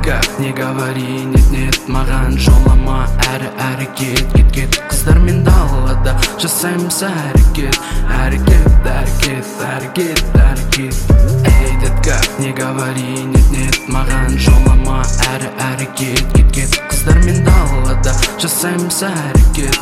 как не говори, нет, маған жолама, әрі кет қыздармен далада жасаймыз әрекет. Эй, детка, не говори, нет, маған жолама, әрі кет қыздармен далада жасаймыз әрекет.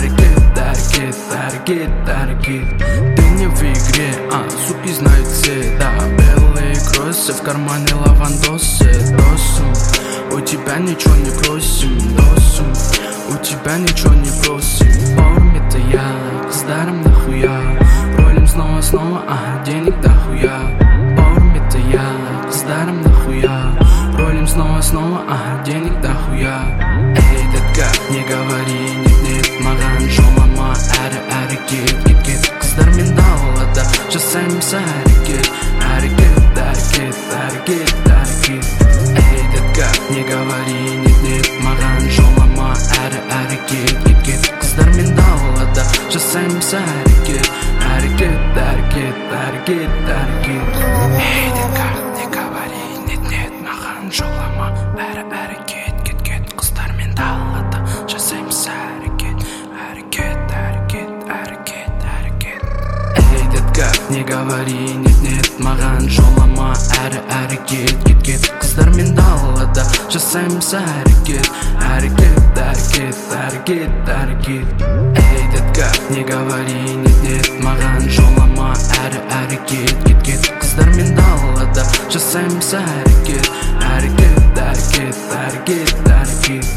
Ты не в игре, суки знают все, да. Белые кроссы, в кармане лавандосы. У тебя ничего не просим, у тебя ничего не просим. Порми-то я, қыздарым нахуя, ролим снова, денег дохуя. Порми-то я, қыздарым нахуя, ролим снова, денег дохуя. Эй, детка, не говори, нет, маған жолама, әрі кет қыздармен далада жасаймыз әрекет. Эй, детка, не говори, нет, маған жолама, әрі кет қыздармен далада жасаймыз әрекет. Эй, детка, не говори, нет, маған жолама, әрі кет қыздармен далада жасаймыз әрекет. Эй, детка, не говори, нет, маған жолама, әрі кет қыздармен далада жасаймыз әрекет. Эй, детка, не говори, нет, маған жолама, әрі кет қыздармен далада жасаймыз әрекет.